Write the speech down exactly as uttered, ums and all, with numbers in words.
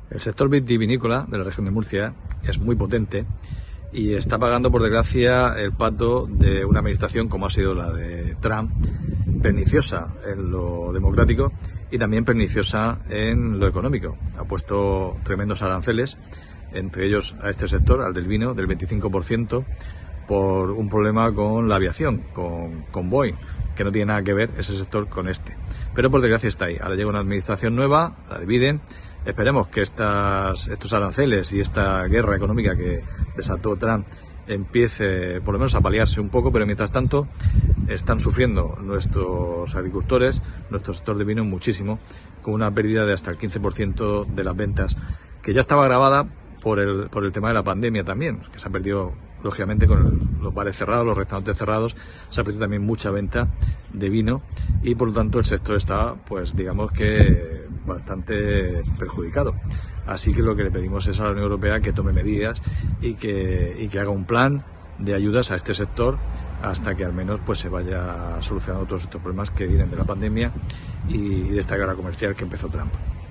El sector vitivinícola de la región de Murcia es muy potente y está pagando, por desgracia, el pato de una administración como ha sido la de Trump, perniciosa en lo democrático y también perniciosa en lo económico. Ha puesto tremendos aranceles, entre ellos a este sector, al del vino, del veinticinco por ciento, por un problema con la aviación, con, con Boeing, que no tiene nada que ver ese sector con este. Pero por desgracia está ahí. Ahora llega una administración nueva, la dividen. Esperemos que estas, estos aranceles y esta guerra económica que desató Trump empiece por lo menos a paliarse un poco, pero mientras tanto están sufriendo nuestros agricultores, nuestro sector de vino muchísimo, con una pérdida de hasta el quince por ciento de las ventas, que ya estaba agravada por el, por el tema de la pandemia también, que se ha perdido, lógicamente, con el, los bares cerrados, los restaurantes cerrados, se ha perdido también mucha venta de vino y por lo tanto el sector está, pues digamos que bastante perjudicado. Así que lo que le pedimos es a la Unión Europea que tome medidas y que, y que haga un plan de ayudas a este sector hasta que al menos pues se vaya solucionando todos estos problemas que vienen de la pandemia y de esta guerra comercial que empezó Trump.